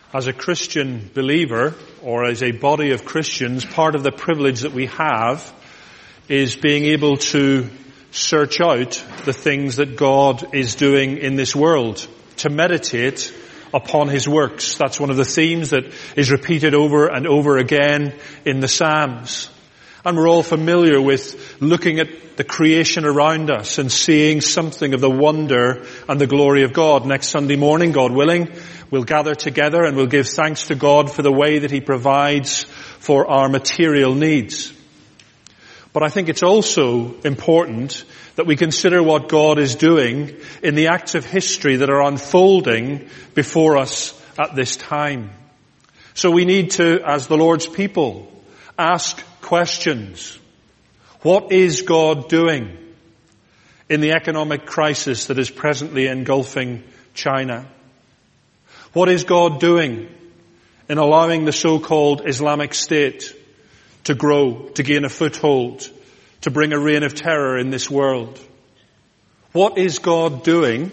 As a Christian believer, or as a body of Christians, part of the privilege that we have is being able to search out the things that God is doing in this world, to meditate upon His works. That's one of the themes that is repeated over and over again in the Psalms. And we're all familiar with looking at the creation around us and seeing something of the wonder and the glory of God. Next Sunday morning, God willing, we'll gather together and we'll give thanks to God for the way that He provides for our material needs. But I think it's also important that we consider what God is doing in the acts of history that are unfolding before us at this time. So we need to, as the Lord's people, ask questions. What is God doing in the economic crisis that is presently engulfing China? What is God doing in allowing the so-called Islamic State to grow, to gain a foothold, to bring a reign of terror in this world? What is God doing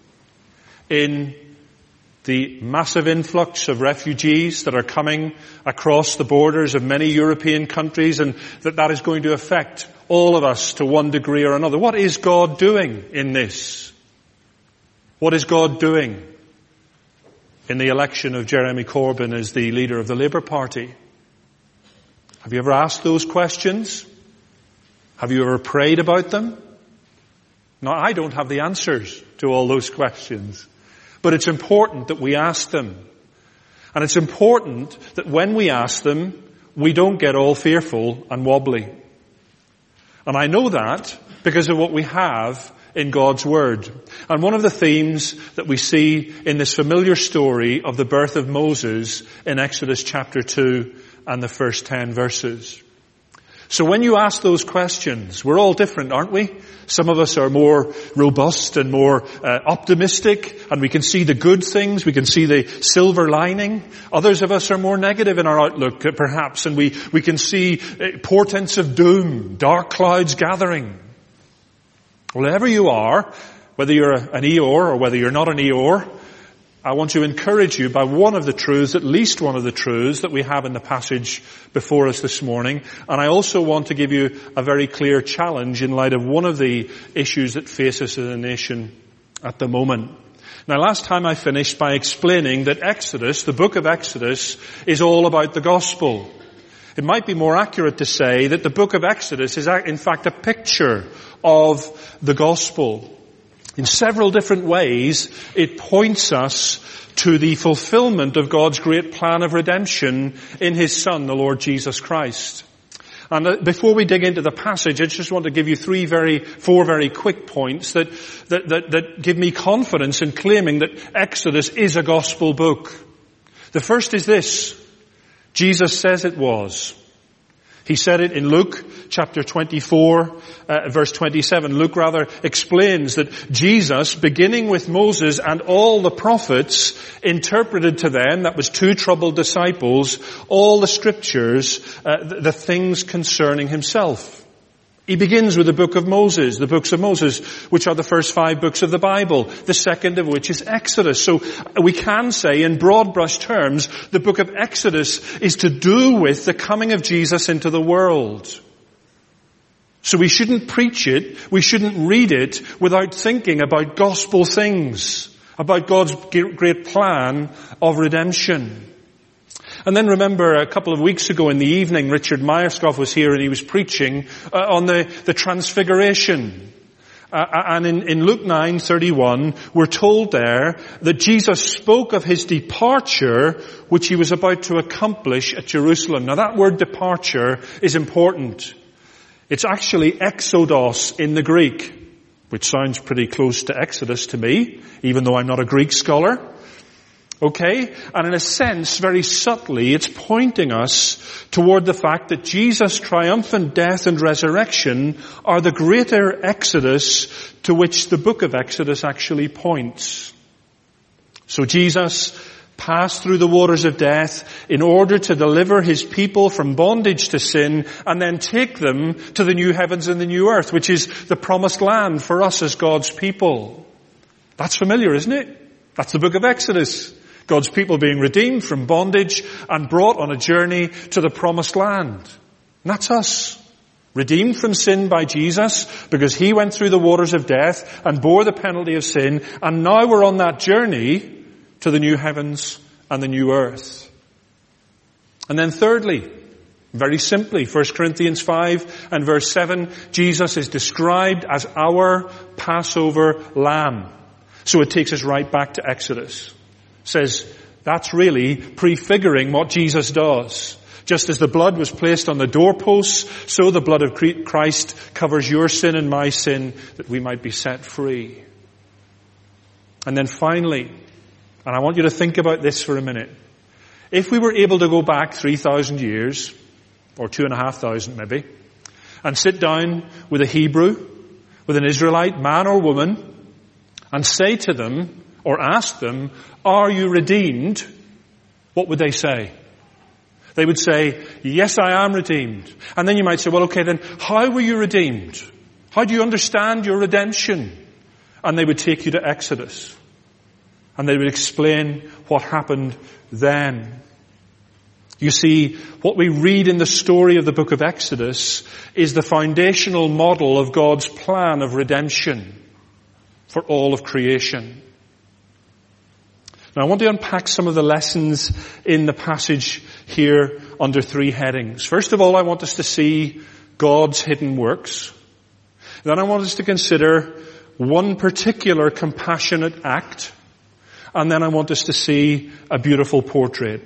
in the massive influx of refugees that are coming across the borders of many European countries, and that is going to affect all of us to one degree or another? What is God doing in this? What is God doing in the election of Jeremy Corbyn as the leader of the Labour Party? Have you ever asked those questions? Have you ever prayed about them? Now, I don't have the answers to all those questions, but it's important that we ask them. And it's important that when we ask them, we don't get all fearful and wobbly. And I know that because of what we have in God's Word. And one of the themes that we see in this familiar story of the birth of Moses in Exodus chapter 2 and the first 10 verses. So when you ask those questions, we're all different, aren't we? Some of us are more robust and more optimistic, and we can see the good things, we can see the silver lining. Others of us are more negative in our outlook, perhaps, and we can see portents of doom, dark clouds gathering. Wherever you are, whether you're an Eeyore or whether you're not an Eeyore, I want to encourage you by one of the truths, at least one of the truths that we have in the passage before us this morning. And I also want to give you a very clear challenge in light of one of the issues that face us as a nation at the moment. Now, last time I finished by explaining that Exodus, the book of Exodus, is all about the gospel. It might be more accurate to say that the book of Exodus is in fact a picture of the gospel. In several different ways, it points us to the fulfillment of God's great plan of redemption in His Son, the Lord Jesus Christ. And before we dig into the passage, I just want to give you four very quick points that give me confidence in claiming that Exodus is a gospel book. The first is this: Jesus says it was. He said it in Luke chapter 24, verse 27. Luke rather explains that Jesus, beginning with Moses and all the prophets, interpreted to them, that was two troubled disciples, all the scriptures, the things concerning Himself. He begins with the book of Moses, the books of Moses, which are the first 5 books of the Bible, the second of which is Exodus. So we can say in broad brush terms, the book of Exodus is to do with the coming of Jesus into the world. So we shouldn't preach it, we shouldn't read it without thinking about gospel things, about God's great plan of redemption. And then remember, a couple of weeks ago in the evening, Richard Myerscough was here and he was preaching on the Transfiguration. And in Luke 9:31, we're told there that Jesus spoke of His departure, which He was about to accomplish at Jerusalem. Now that word departure is important. It's actually exodos in the Greek, which sounds pretty close to Exodus to me, even though I'm not a Greek scholar. Okay? And in a sense, very subtly, it's pointing us toward the fact that Jesus' triumphant death and resurrection are the greater Exodus to which the book of Exodus actually points. So Jesus passed through the waters of death in order to deliver His people from bondage to sin and then take them to the new heavens and the new earth, which is the promised land for us as God's people. That's familiar, isn't it? That's the book of Exodus. God's people being redeemed from bondage and brought on a journey to the promised land. And that's us. Redeemed from sin by Jesus because he went through the waters of death and bore the penalty of sin. And now we're on that journey to the new heavens and the new earth. And then thirdly, very simply, 1 Corinthians 5 and verse 7, Jesus is described as our Passover lamb. So it takes us right back to Exodus. It says that's really prefiguring what Jesus does. Just as the blood was placed on the doorposts, so the blood of Christ covers your sin and my sin that we might be set free. And then finally, and I want you to think about this for a minute. If we were able to go back 3,000 years, or 2,500 maybe, and sit down with a Hebrew, with an Israelite, man or woman, and say to them, or ask them, are you redeemed? What would they say? They would say, yes, I am redeemed. And then you might say, well, okay, then how were you redeemed? How do you understand your redemption? And they would take you to Exodus. And they would explain what happened then. You see, what we read in the story of the book of Exodus is the foundational model of God's plan of redemption for all of creation. Now I want to unpack some of the lessons in the passage here under three headings. First of all, I want us to see God's hidden works. Then I want us to consider one particular compassionate act. And then I want us to see a beautiful portrait.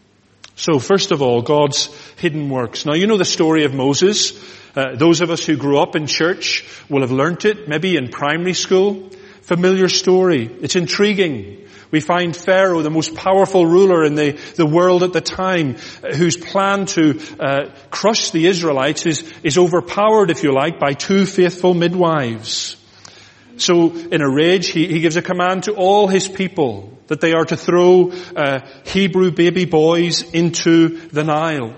So first of all, God's hidden works. Now you know the story of Moses. Those of us who grew up in church will have learnt it, maybe in primary school. Familiar story. It's intriguing. We find Pharaoh, the most powerful ruler in the world at the time, whose plan to crush the Israelites is overpowered, if you like, by two faithful midwives. So in a rage, he gives a command to all his people that they are to throw Hebrew baby boys into the Nile.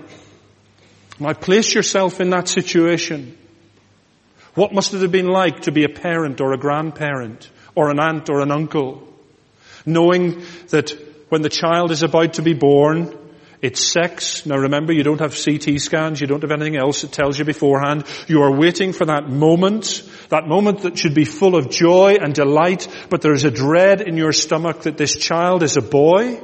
Now place yourself in that situation. What must it have been like to be a parent or a grandparent or an aunt or an uncle, knowing that when the child is about to be born, its sex, now remember you don't have CT scans, you don't have anything else that tells you beforehand, you are waiting for that moment that should be full of joy and delight, but there is a dread in your stomach that this child is a boy,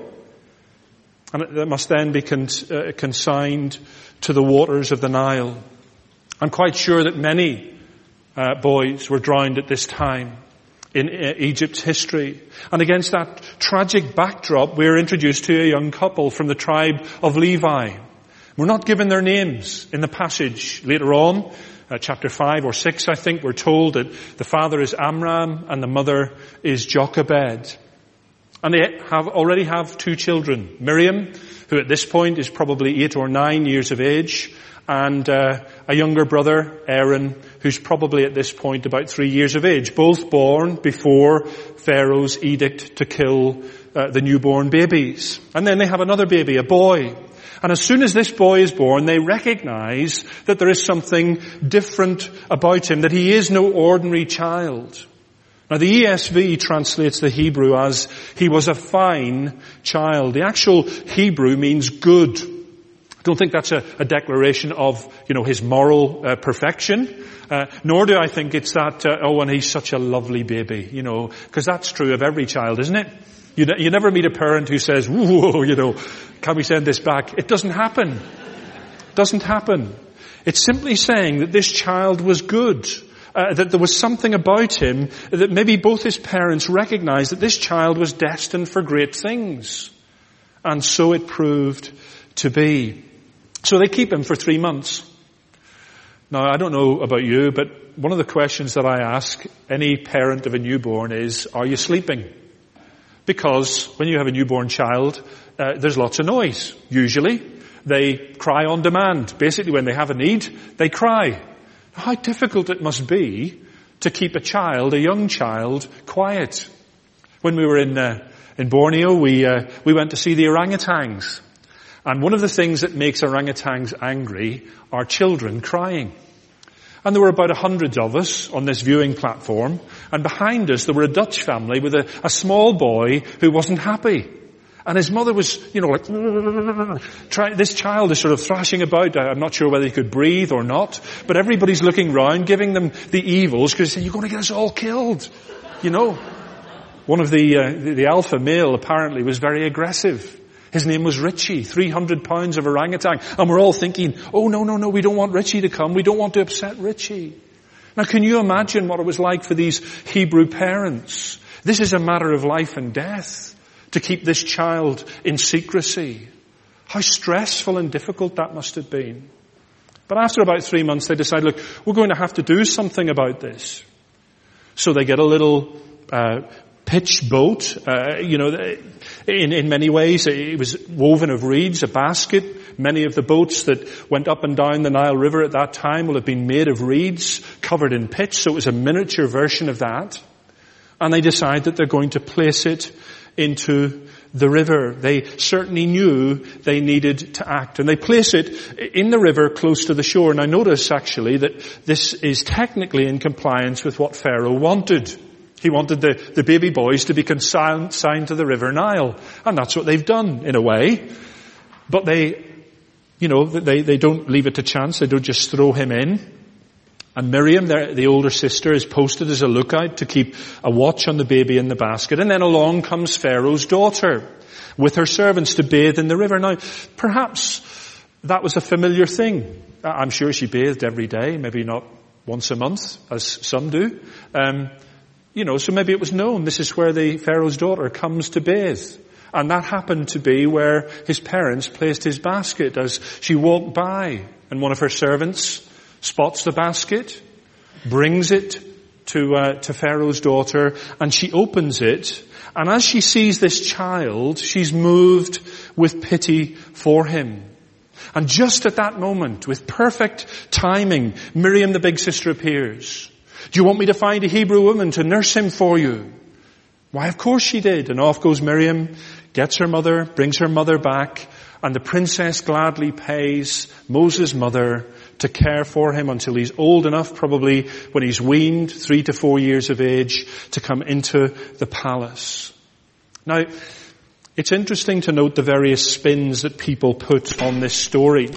and it must then be consigned to the waters of the Nile. I'm quite sure that many boys were drowned at this time in Egypt's history. And against that tragic backdrop, we're introduced to a young couple from the tribe of Levi. We're not given their names in the passage. Later on, chapter 5 or 6, I think, we're told that the father is Amram and the mother is Jochebed. And they already have two children. Miriam, who at this point is probably 8 or 9 years of age, and a younger brother, Aaron, who's probably at this point about 3 years of age, both born before Pharaoh's edict to kill the newborn babies. And then they have another baby, a boy. And as soon as this boy is born, they recognize that there is something different about him, that he is no ordinary child. Now the ESV translates the Hebrew as, he was a fine child. The actual Hebrew means good. I don't think that's a declaration of, his moral perfection. Nor do I think it's that, and he's such a lovely baby, because that's true of every child, isn't it? You never meet a parent who says, whoa, can we send this back? It doesn't happen. It doesn't happen. It's simply saying that this child was good. That there was something about him that maybe both his parents recognized that this child was destined for great things. And so it proved to be. So they keep him for 3 months. Now, I don't know about you, but one of the questions that I ask any parent of a newborn is, are you sleeping? Because when you have a newborn child, there's lots of noise. Usually, they cry on demand. Basically, when they have a need, they cry. How difficult it must be to keep a young child, quiet. When we were in Borneo, we went to see the orangutans. And one of the things that makes orangutans angry are children crying. And there were about 100 of us on this viewing platform. And behind us, there were a Dutch family with a small boy who wasn't happy. And his mother was, this child is sort of thrashing about. I'm not sure whether he could breathe or not, but everybody's looking round, giving them the evils, because they say, you're going to get us all killed. One of the alpha male apparently was very aggressive. His name was Richie, 300 pounds of orangutan. And we're all thinking, oh no, we don't want Richie to come. We don't want to upset Richie. Now can you imagine what it was like for these Hebrew parents? This is a matter of life and death. To keep this child in secrecy. How stressful and difficult that must have been. But after about 3 months, they decide, look, we're going to have to do something about this. So they get a little pitch boat. In many ways, it was woven of reeds, a basket. Many of the boats that went up and down the Nile River at that time will have been made of reeds, covered in pitch. So it was a miniature version of that. And they decide that they're going to place it into the river. They certainly knew they needed to act. And they place it in the river close to the shore. Now notice actually that this is technically in compliance with what Pharaoh wanted. He wanted the baby boys to be consigned to the River Nile. And that's what they've done in a way. But they don't leave it to chance. They don't just throw him in. And Miriam, the older sister, is posted as a lookout to keep a watch on the baby in the basket. And then along comes Pharaoh's daughter with her servants to bathe in the river. Now, perhaps that was a familiar thing. I'm sure she bathed every day, maybe not once a month, as some do. So maybe it was known. This is where the Pharaoh's daughter comes to bathe. And that happened to be where his parents placed his basket as she walked by. And one of her servants spots the basket, brings it to Pharaoh's daughter, and she opens it. And as she sees this child, she's moved with pity for him. And just at that moment, with perfect timing, Miriam, the big sister, appears. Do you want me to find a Hebrew woman to nurse him for you? Why, of course she did. And off goes Miriam, gets her mother, brings her mother back, and the princess gladly pays Moses' mother to care for him until he's old enough, probably when he's weaned, 3 to 4 years of age, to come into the palace. Now, it's interesting to note the various spins that people put on this story.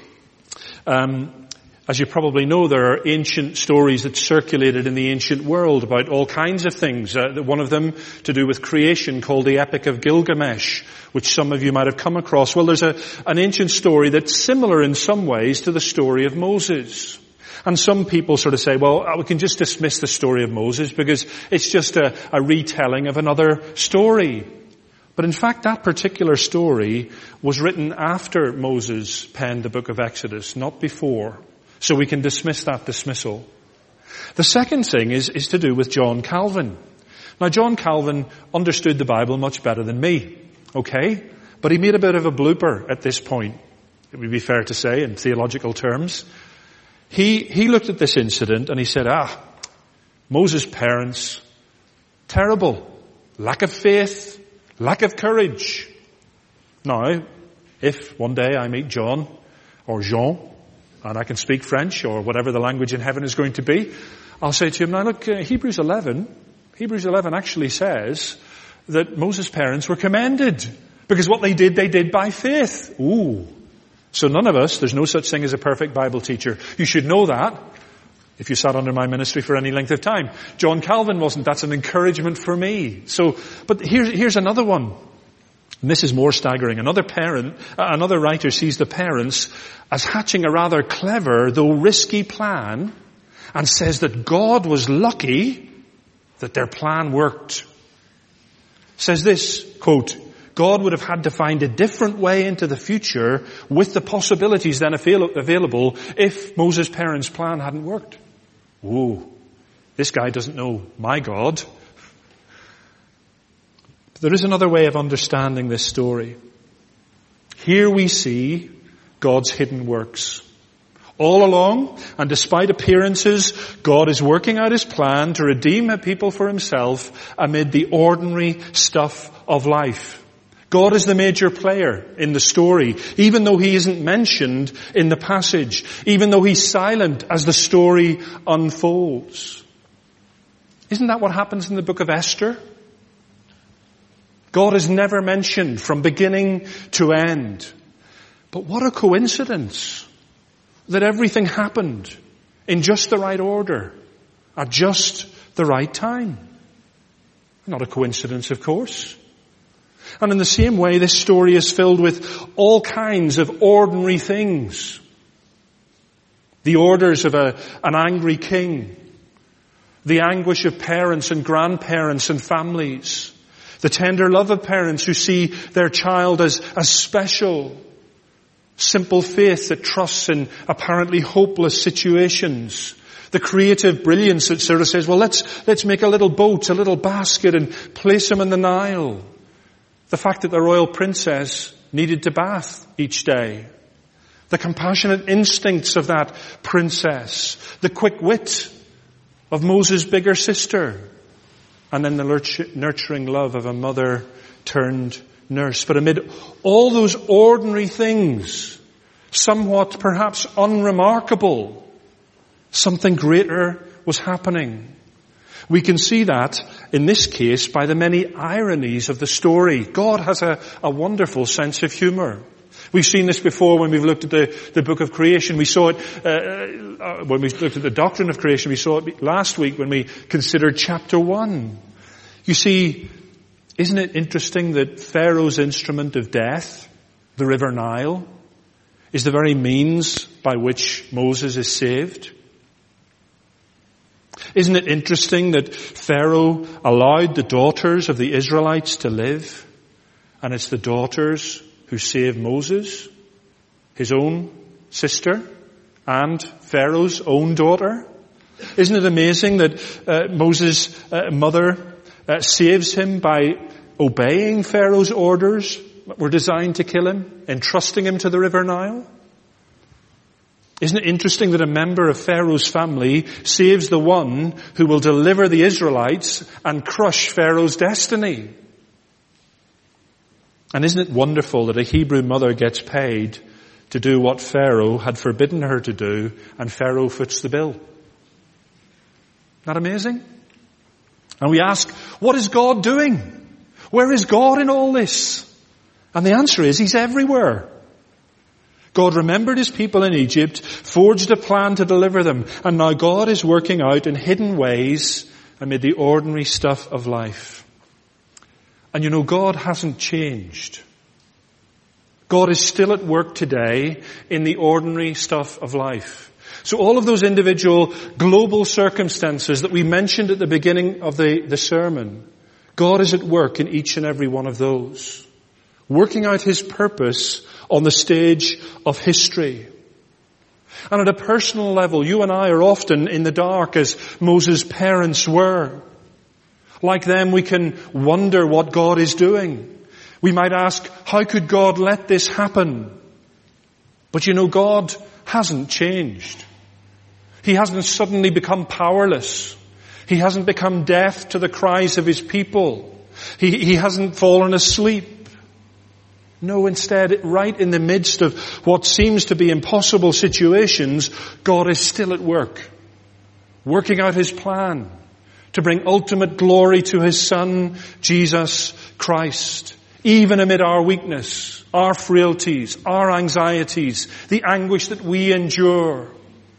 As you probably know, there are ancient stories that circulated in the ancient world about all kinds of things. One of them to do with creation called the Epic of Gilgamesh, which some of you might have come across. Well, there's an ancient story that's similar in some ways to the story of Moses. And some people sort of say, well, we can just dismiss the story of Moses because it's just a retelling of another story. But in fact, that particular story was written after Moses penned the book of Exodus, not before. So we can dismiss that dismissal. The second thing is to do with John Calvin. Now, John Calvin understood the Bible much better than me, okay? But he made a bit of a blooper at this point, it would be fair to say, in theological terms. He looked at this incident and he said, Moses' parents, terrible, lack of faith, lack of courage. Now, if one day I meet John or Jean, and I can speak French or whatever the language in heaven is going to be, I'll say to him, now look, Hebrews 11 actually says that Moses' parents were commended because what they did by faith. Ooh. So none of us, there's no such thing as a perfect Bible teacher. You should know that if you sat under my ministry for any length of time. John Calvin wasn't. That's an encouragement for me. But here's another one. And this is more staggering. Another writer sees the parents as hatching a rather clever, though risky plan, and says that God was lucky that their plan worked. Says this, quote, God would have had to find a different way into the future with the possibilities then available if Moses' parents' plan hadn't worked. Whoa, this guy doesn't know my God. There is another way of understanding this story. Here we see God's hidden works. All along, and despite appearances, God is working out his plan to redeem a people for himself amid the ordinary stuff of life. God is the major player in the story, even though he isn't mentioned in the passage, even though he's silent as the story unfolds. Isn't that what happens in the book of Esther? God is never mentioned from beginning to end. But what a coincidence that everything happened in just the right order, at just the right time. Not a coincidence, of course. And in the same way, this story is filled with all kinds of ordinary things. The orders of an angry king, the anguish of parents and grandparents and families, the tender love of parents who see their child as special, simple faith that trusts in apparently hopeless situations, the creative brilliance that sort of says, well, let's make a little boat, a little basket and place him in the Nile. The fact that the royal princess needed to bath each day. The compassionate instincts of that princess. The quick wit of Moses' bigger sister. And then the nurturing love of a mother turned nurse. But amid all those ordinary things, somewhat perhaps unremarkable, something greater was happening. We can see that, in this case, by the many ironies of the story. God has a wonderful sense of humor. We've seen this before when we've looked at the book of creation. We saw it when we looked at the doctrine of creation. We saw it last week when we considered chapter 1. You see, isn't it interesting that Pharaoh's instrument of death, the river Nile, is the very means by which Moses is saved? Isn't it interesting that Pharaoh allowed the daughters of the Israelites to live, and it's the daughters who saved Moses, his own sister, and Pharaoh's own daughter? Isn't it amazing that Moses' mother saves him by obeying Pharaoh's orders that were designed to kill him, entrusting him to the river Nile? Isn't it interesting that a member of Pharaoh's family saves the one who will deliver the Israelites and crush Pharaoh's destiny? And isn't it wonderful that a Hebrew mother gets paid to do what Pharaoh had forbidden her to do, and Pharaoh foots the bill? Isn't that amazing? And we ask, what is God doing? Where is God in all this? And the answer is, He's everywhere. God remembered His people in Egypt, forged a plan to deliver them, and now God is working out in hidden ways amid the ordinary stuff of life. And you know, God hasn't changed. God is still at work today in the ordinary stuff of life. So all of those individual global circumstances that we mentioned at the beginning of the sermon, God is at work in each and every one of those, working out His purpose on the stage of history. And at a personal level, you and I are often in the dark as Moses' parents were. Like them, we can wonder what God is doing. We might ask, how could God let this happen? But you know, God hasn't changed. He hasn't suddenly become powerless. He hasn't become deaf to the cries of His people. He hasn't fallen asleep. No, instead, right in the midst of what seems to be impossible situations, God is still at work, working out His plan to bring ultimate glory to His Son, Jesus Christ, even amid our weakness, our frailties, our anxieties, the anguish that we endure.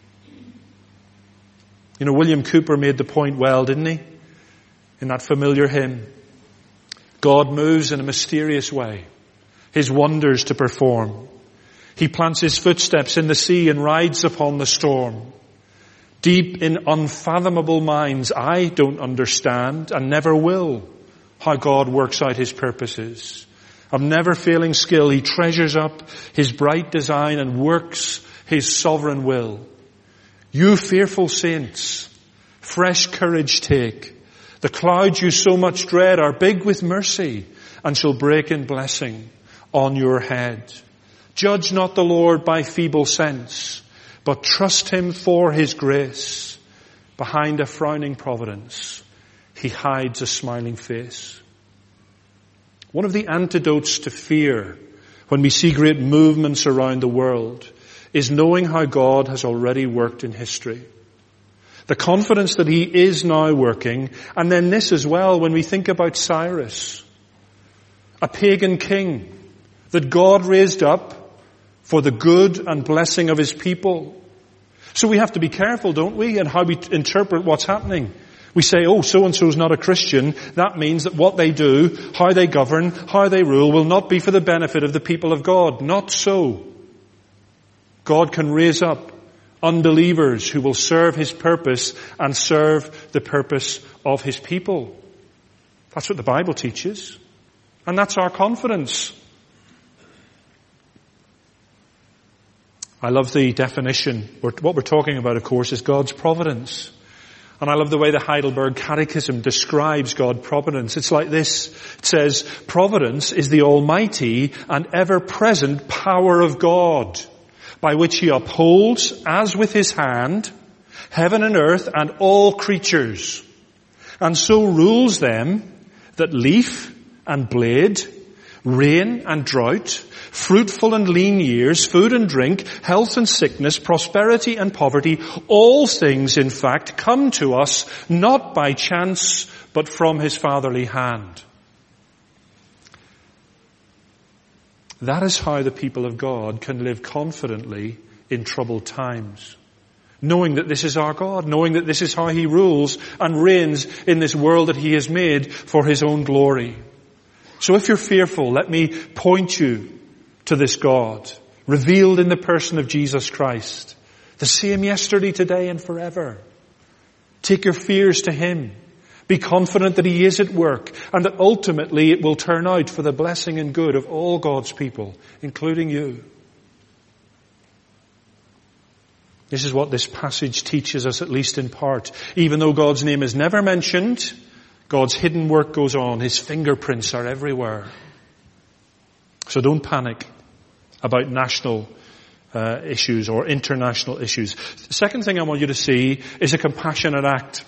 You know, William Cooper made the point well, didn't he? In that familiar hymn. God moves in a mysterious way, His wonders to perform. He plants His footsteps in the sea and rides upon the storm. Deep in unfathomable minds, I don't understand and never will how God works out His purposes. Of never failing skill, He treasures up His bright design and works His sovereign will. You fearful saints, fresh courage take. The clouds you so much dread are big with mercy and shall break in blessing on your head. Judge not the Lord by feeble sense, but trust Him for His grace. Behind a frowning providence, He hides a smiling face. One of the antidotes to fear when we see great movements around the world is knowing how God has already worked in history. The confidence that He is now working, and then this as well when we think about Cyrus. a pagan king that God raised up for the good and blessing of his people. So we have to be careful, don't we, in how we interpret what's happening. We say, oh, so-and-so's not a Christian. That means that what they do, how they govern, how they rule will not be for the benefit of the people of God. Not so. God can raise up unbelievers who will serve his purpose and serve the purpose of his people. That's what the Bible teaches. And that's our confidence. I love the definition. What we're talking about, of course, is God's providence. And I love the way the Heidelberg Catechism describes God's providence. It's like this. It says, providence is the almighty and ever-present power of God, by which he upholds, as with his hand, heaven and earth and all creatures, and so rules them that leaf and blade, rain and drought, fruitful and lean years, food and drink, health and sickness, prosperity and poverty, all things, in fact, come to us not by chance, but from his fatherly hand. That is how the people of God can live confidently in troubled times. Knowing that this is our God, knowing that this is how he rules and reigns in this world that he has made for his own glory. So if you're fearful, let me point you to this God, revealed in the person of Jesus Christ, the same yesterday, today, and forever. Take your fears to him. Be confident that he is at work and that ultimately it will turn out for the blessing and good of all God's people, including you. This is what this passage teaches us, at least in part. Even though God's name is never mentioned, God's hidden work goes on. His fingerprints are everywhere. So don't panic about national issues or international issues. The second thing I want you to see is a compassionate act.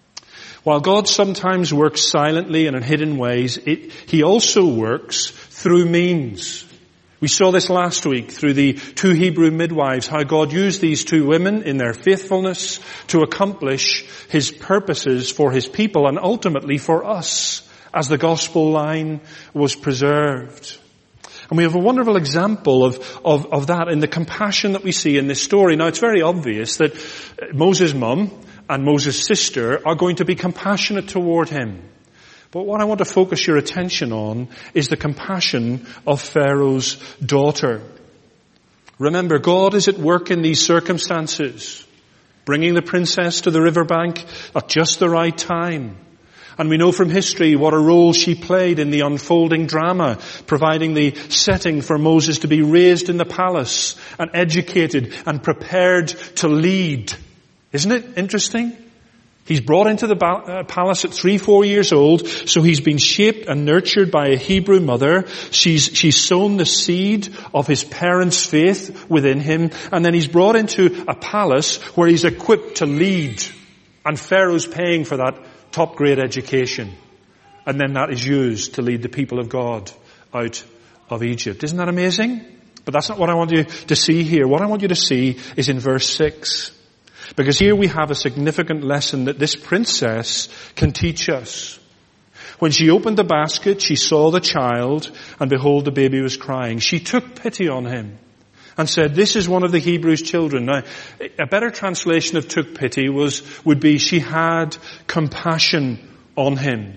While God sometimes works silently and in hidden ways, he also works through means. We saw this last week through the two Hebrew midwives, how God used these two women in their faithfulness to accomplish his purposes for his people and ultimately for us as the gospel line was preserved. And we have a wonderful example of that in the compassion that we see in this story. Now it's very obvious that Moses' mum and Moses' sister are going to be compassionate toward him. But what I want to focus your attention on is the compassion of Pharaoh's daughter. Remember, God is at work in these circumstances, bringing the princess to the riverbank at just the right time. And we know from history what a role she played in the unfolding drama, providing the setting for Moses to be raised in the palace and educated and prepared to lead. Isn't it interesting? He's brought into the palace at 3-4 years old, so he's been shaped and nurtured by a Hebrew mother. She's sown the seed of his parents' faith within him, and then he's brought into a palace where he's equipped to lead. And Pharaoh's paying for that top-grade education. And then that is used to lead the people of God out of Egypt. Isn't that amazing? But that's not what I want you to see here. What I want you to see is in verse 6. Because here we have a significant lesson that this princess can teach us. When she opened the basket, she saw the child, and behold, the baby was crying. She took pity on him and said, this is one of the Hebrews' children. Now, a better translation of took pity would be she had compassion on him.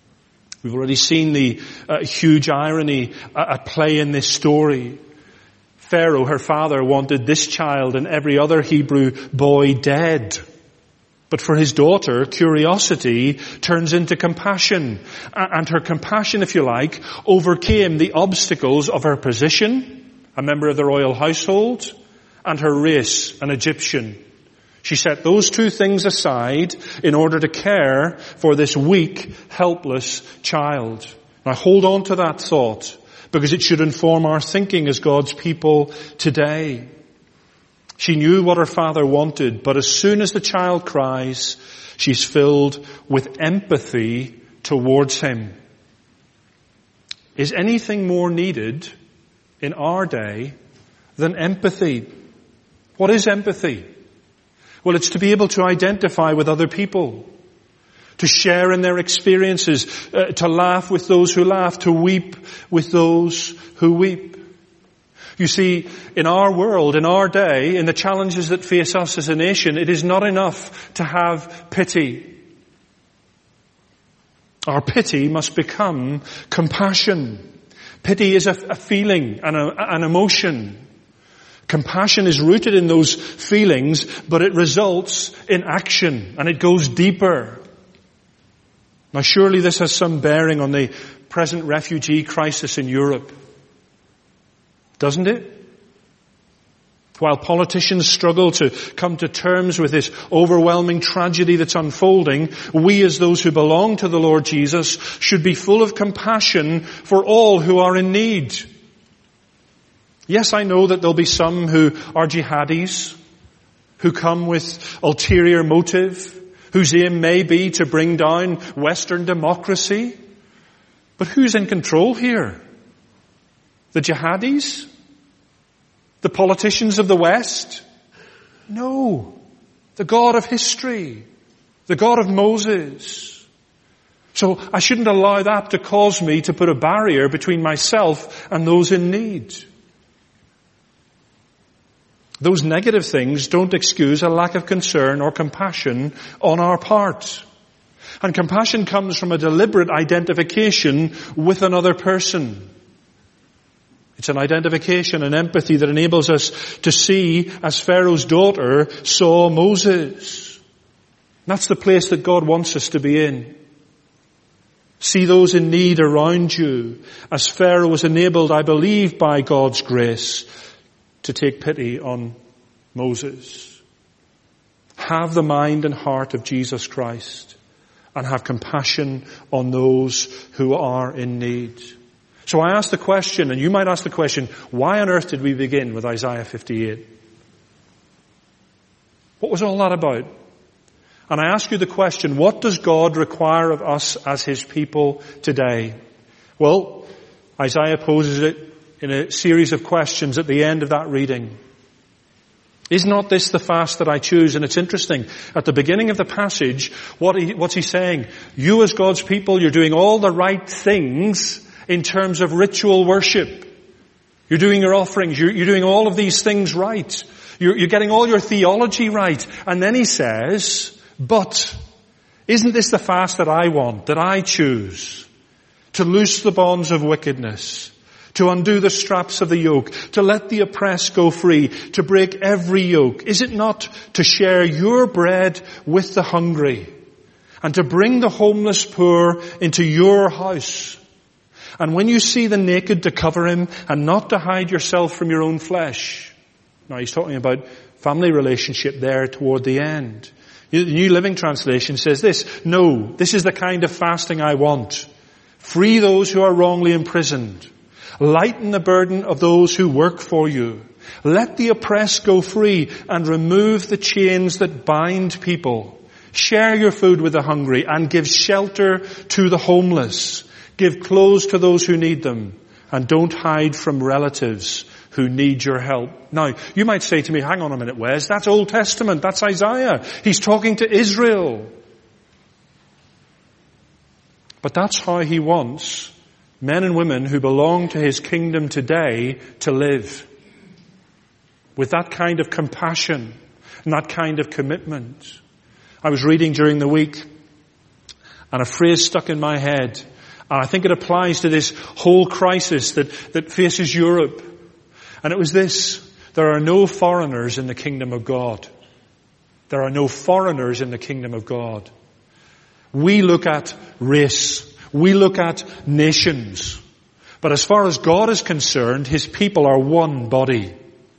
We've already seen the huge irony at play in this story. Pharaoh, her father, wanted this child and every other Hebrew boy dead. But for his daughter, curiosity turns into compassion. And her compassion, if you like, overcame the obstacles of her position, a member of the royal household, and her race, an Egyptian. She set those two things aside in order to care for this weak, helpless child. Now hold on to that thought, because it should inform our thinking as God's people today. She knew what her father wanted, but as soon as the child cries, she's filled with empathy towards him. Is anything more needed in our day than empathy? What is empathy? Well, it's to be able to identify with other people, to share in their experiences, to laugh with those who laugh, to weep with those who weep. You see, in our world, in our day, in the challenges that face us as a nation, it is not enough to have pity. Our pity must become compassion. Pity is a feeling and an emotion. Compassion is rooted in those feelings, but it results in action, and it goes deeper. Now surely this has some bearing on the present refugee crisis in Europe. Doesn't it? While politicians struggle to come to terms with this overwhelming tragedy that's unfolding, we as those who belong to the Lord Jesus should be full of compassion for all who are in need. Yes, I know that there'll be some who are jihadis, who come with ulterior motive, whose aim may be to bring down Western democracy. But who's in control here? The jihadis? The politicians of the West? No. The God of history. The God of Moses. So I shouldn't allow that to cause me to put a barrier between myself and those in need. Those negative things don't excuse a lack of concern or compassion on our part. And compassion comes from a deliberate identification with another person. It's an identification, an empathy that enables us to see as Pharaoh's daughter saw Moses. That's the place that God wants us to be in. See those in need around you, as Pharaoh was enabled, I believe, by God's grace to take pity on Moses. Have the mind and heart of Jesus Christ and have compassion on those who are in need. So I ask the question, and you might ask the question, why on earth did we begin with Isaiah 58? What was all that about? And I ask you the question, what does God require of us as His people today? Well, Isaiah poses it in a series of questions at the end of that reading. Is not this the fast that I choose? And it's interesting. At the beginning of the passage, what's he saying? You as God's people, you're doing all the right things in terms of ritual worship. You're doing your offerings. You're doing all of these things right. You're getting all your theology right. And then he says, but isn't this the fast that I want, that I choose? To loose the bonds of wickedness, to undo the straps of the yoke, to let the oppressed go free, to break every yoke. Is it not to share your bread with the hungry and to bring the homeless poor into your house? And when you see the naked, to cover him and not to hide yourself from your own flesh. Now he's talking about family relationship there toward the end. The New Living Translation says this, no, this is the kind of fasting I want. Free those who are wrongly imprisoned. Lighten the burden of those who work for you. Let the oppressed go free and remove the chains that bind people. Share your food with the hungry and give shelter to the homeless. Give clothes to those who need them and don't hide from relatives who need your help. Now, you might say to me, hang on a minute, Wes, that's Old Testament, that's Isaiah. He's talking to Israel. But that's how he wants men and women who belong to his kingdom today to live. With that kind of compassion and that kind of commitment. I was reading during the week and a phrase stuck in my head. And I think it applies to this whole crisis that faces Europe. And it was this: there are no foreigners in the kingdom of God. There are no foreigners in the kingdom of God. We look at race. We look at nations. But as far as God is concerned, his people are one body.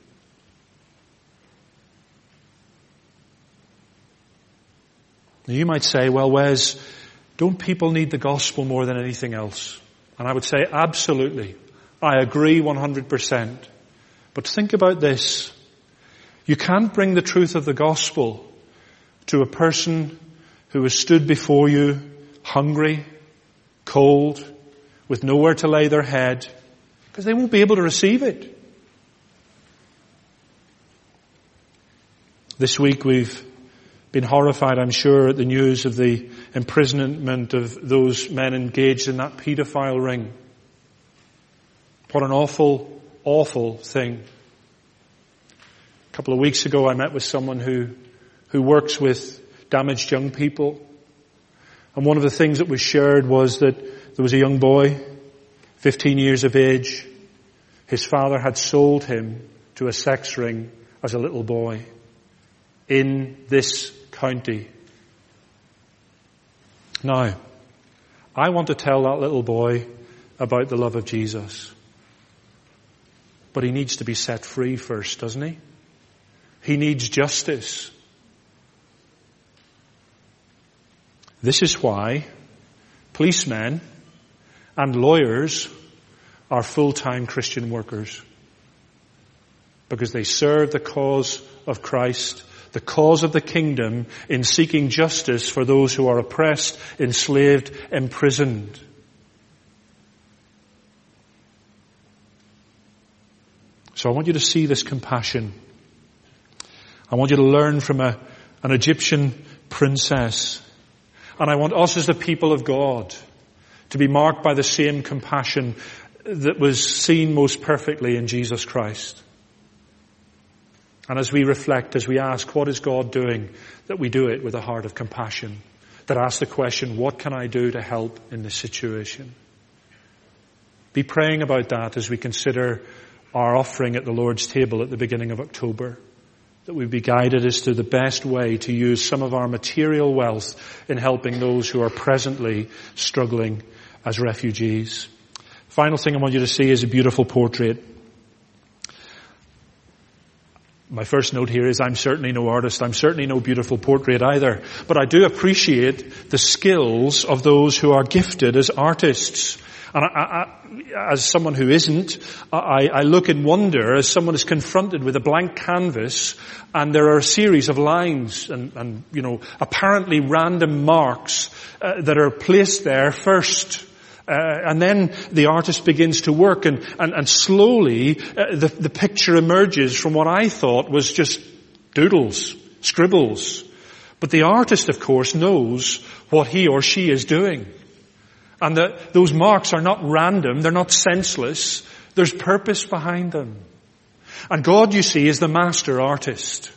Now you might say, well, Wes, don't people need the gospel more than anything else? And I would say, absolutely. I agree 100%. But think about this. You can't bring the truth of the gospel to a person who has stood before you hungry, cold, with nowhere to lay their head, because they won't be able to receive it. This week we've been horrified, I'm sure, at the news of the imprisonment of those men engaged in that paedophile ring. What an awful, awful thing. A couple of weeks ago I met with someone who works with damaged young people. And one of the things that was shared was that there was a young boy, 15 years of age. His father had sold him to a sex ring as a little boy in this county. Now, I want to tell that little boy about the love of Jesus. But he needs to be set free first, doesn't he? He needs justice. This is why policemen and lawyers are full-time Christian workers. Because they serve the cause of Christ, the cause of the kingdom, in seeking justice for those who are oppressed, enslaved, imprisoned. So I want you to see this compassion. I want you to learn from an Egyptian princess. And I want us as the people of God to be marked by the same compassion that was seen most perfectly in Jesus Christ. And as we reflect, as we ask, what is God doing, that we do it with a heart of compassion, that asks the question, what can I do to help in this situation? Be praying about that as we consider our offering at the Lord's table at the beginning of October, that we be guided as to the best way to use some of our material wealth in helping those who are presently struggling as refugees. Final thing I want you to see is a beautiful portrait. My first note here is I'm certainly no artist. I'm certainly no beautiful portrait either. But I do appreciate the skills of those who are gifted as artists. And as someone who isn't, I look in wonder as someone is confronted with a blank canvas and there are a series of lines and apparently random marks that are placed there first. And then the artist begins to work and slowly the picture emerges from what I thought was just doodles, scribbles. But the artist, of course, knows what he or she is doing. And those marks are not random, they're not senseless, there's purpose behind them. And God, you see, is the master artist.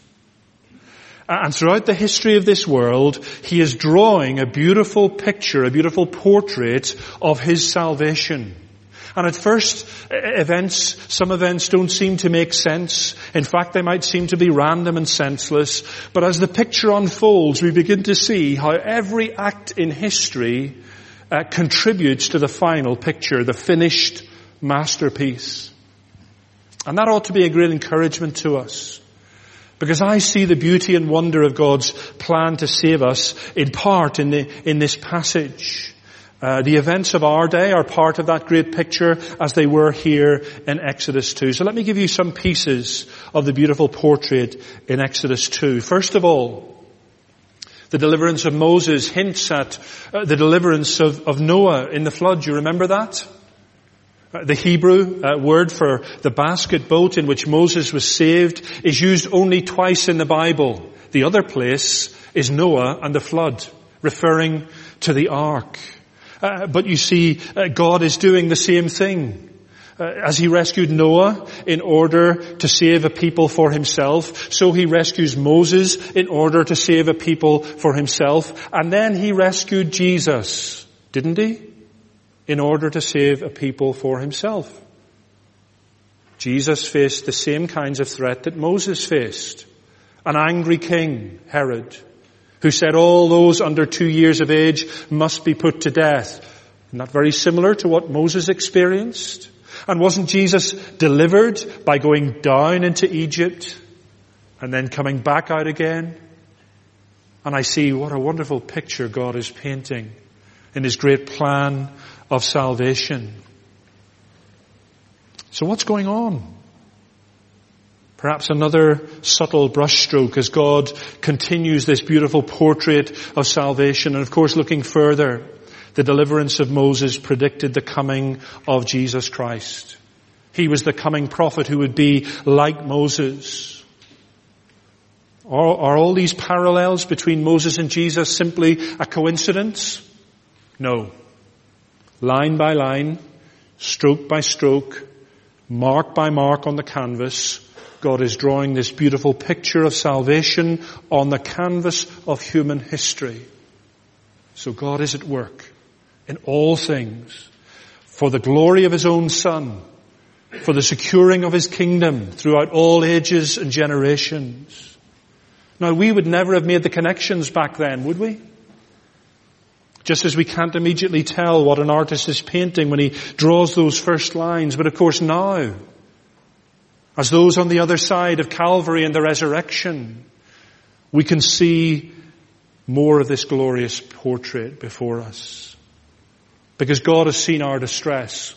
And throughout the history of this world, He is drawing a beautiful picture, a beautiful portrait of His salvation. And at first, some events don't seem to make sense. In fact, they might seem to be random and senseless. But as the picture unfolds, we begin to see how every act in history contributes to the final picture, the finished masterpiece. And that ought to be a great encouragement to us. Because I see the beauty and wonder of God's plan to save us in part in this passage. The events of our day are part of that great picture as they were here in Exodus 2. So let me give you some pieces of the beautiful portrait in Exodus 2. First of all, the deliverance of Moses hints at the deliverance of Noah in the flood. Do you remember that? The Hebrew word for the basket boat in which Moses was saved is used only twice in the Bible. The other place is Noah and the flood, referring to the ark. But you see, God is doing the same thing. As He rescued Noah in order to save a people for Himself, so He rescues Moses in order to save a people for Himself. And then He rescued Jesus, didn't He? In order to save a people for Himself. Jesus faced the same kinds of threat that Moses faced. An angry king, Herod, who said all those under 2 years of age must be put to death. Not very similar to what Moses experienced. And wasn't Jesus delivered by going down into Egypt and then coming back out again? And I see what a wonderful picture God is painting in His great plan of salvation. So what's going on? Perhaps another subtle brushstroke as God continues this beautiful portrait of salvation. And of course, looking further, the deliverance of Moses predicted the coming of Jesus Christ. He was the coming prophet who would be like Moses. Are all these parallels between Moses and Jesus simply a coincidence? No. Line by line, stroke by stroke, mark by mark on the canvas, God is drawing this beautiful picture of salvation on the canvas of human history. So God is at work in all things for the glory of His own Son, for the securing of His kingdom throughout all ages and generations. Now, we would never have made the connections back then, would we? Just as we can't immediately tell what an artist is painting when he draws those first lines. But of course now, as those on the other side of Calvary and the resurrection, we can see more of this glorious portrait before us. Because God has seen our distress,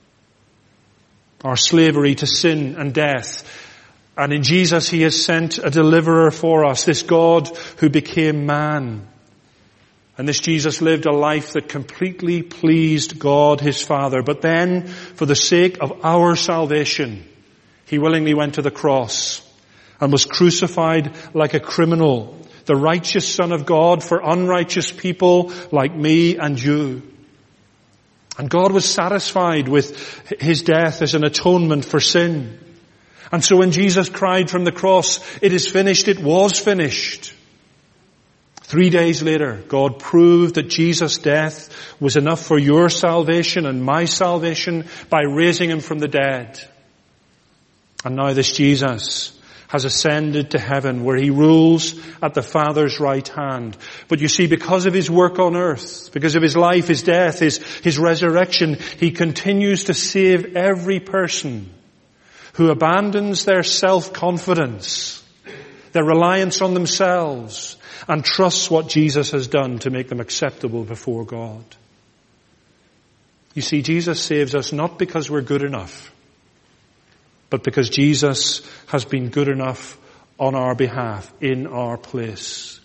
our slavery to sin and death. And in Jesus He has sent a deliverer for us, this God who became man. And this Jesus lived a life that completely pleased God His Father. But then, for the sake of our salvation, He willingly went to the cross and was crucified like a criminal, the righteous Son of God for unrighteous people like me and you. And God was satisfied with His death as an atonement for sin. And so when Jesus cried from the cross, "It is finished," it was finished. 3 days later, God proved that Jesus' death was enough for your salvation and my salvation by raising Him from the dead. And now this Jesus has ascended to heaven where He rules at the Father's right hand. But you see, because of His work on earth, because of His life, His death, His resurrection, He continues to save every person who abandons their self-confidence, their reliance on themselves, and trusts what Jesus has done to make them acceptable before God. You see, Jesus saves us not because we're good enough, but because Jesus has been good enough on our behalf, in our place.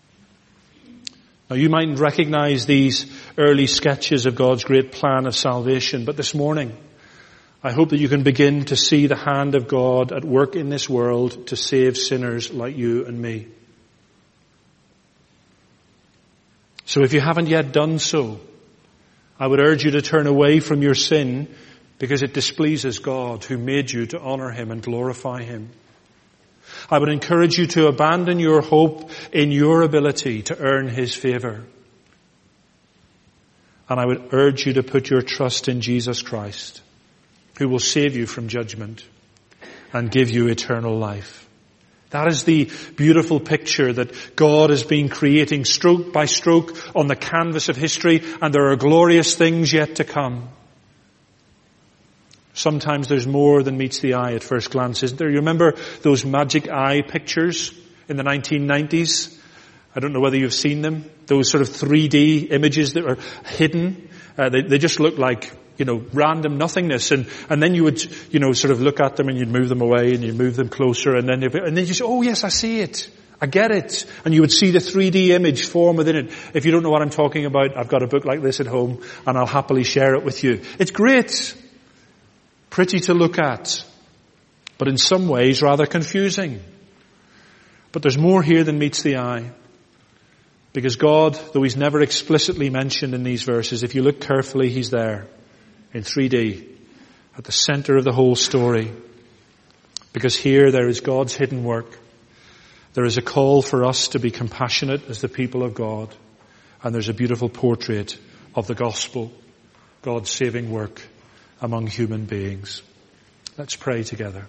Now, you mightn't recognize these early sketches of God's great plan of salvation, but this morning, I hope that you can begin to see the hand of God at work in this world to save sinners like you and me. So if you haven't yet done so, I would urge you to turn away from your sin because it displeases God who made you to honor Him and glorify Him. I would encourage you to abandon your hope in your ability to earn His favor. And I would urge you to put your trust in Jesus Christ, who will save you from judgment and give you eternal life. That is the beautiful picture that God has been creating stroke by stroke on the canvas of history, and there are glorious things yet to come. Sometimes there's more than meets the eye at first glance, isn't there? You remember those magic eye pictures in the 1990s? I don't know whether you've seen them. Those sort of 3D images that were hidden. They just look like, random nothingness. And then you would, sort of look at them and you'd move them away and you'd move them closer and then you say, "Oh yes, I see it. I get it." And you would see the 3D image form within it. If you don't know what I'm talking about, I've got a book like this at home and I'll happily share it with you. It's great. Pretty to look at. But in some ways rather confusing. But there's more here than meets the eye. Because God, though He's never explicitly mentioned in these verses, if you look carefully, He's there. In 3D, at the center of the whole story. Because here there is God's hidden work. There is a call for us to be compassionate as the people of God. And there's a beautiful portrait of the gospel, God's saving work among human beings. Let's pray together.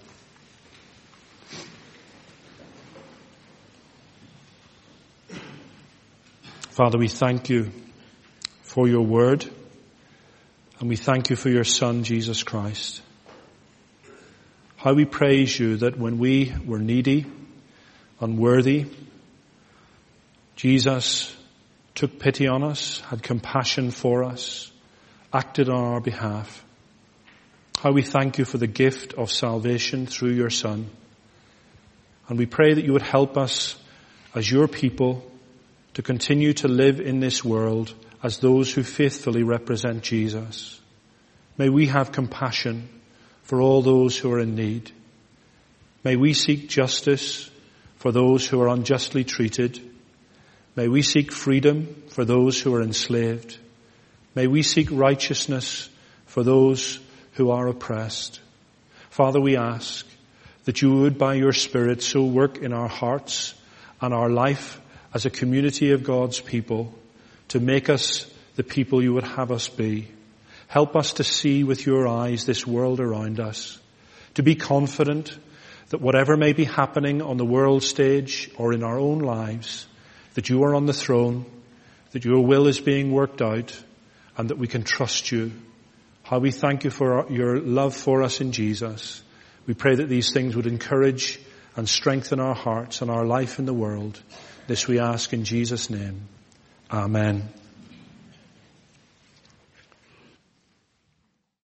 Father, we thank You for Your word. And we thank You for Your Son, Jesus Christ. How we praise You that when we were needy, unworthy, Jesus took pity on us, had compassion for us, acted on our behalf. How we thank You for the gift of salvation through Your Son. And we pray that You would help us as Your people to continue to live in this world as those who faithfully represent Jesus. May we have compassion for all those who are in need. May we seek justice for those who are unjustly treated. May we seek freedom for those who are enslaved. May we seek righteousness for those who are oppressed. Father, we ask that you would, by your Spirit, so work in our hearts and our life as a community of God's people to make us the people you would have us be. Help us to see with your eyes this world around us, to be confident that whatever may be happening on the world stage or in our own lives, that you are on the throne, that your will is being worked out, and that we can trust you. How we thank you for your love for us in Jesus. We pray that these things would encourage and strengthen our hearts and our life in the world. This we ask in Jesus' name. Amen.